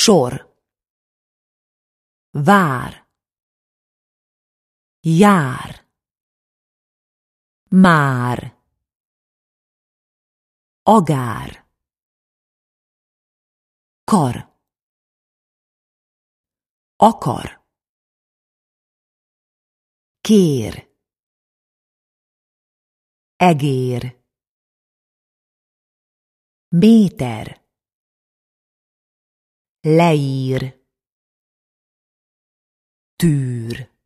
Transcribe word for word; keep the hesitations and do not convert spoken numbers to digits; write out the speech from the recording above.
sor, vár, jár, már, agár, kar, akar, kér, egér, méter, leír, tűr.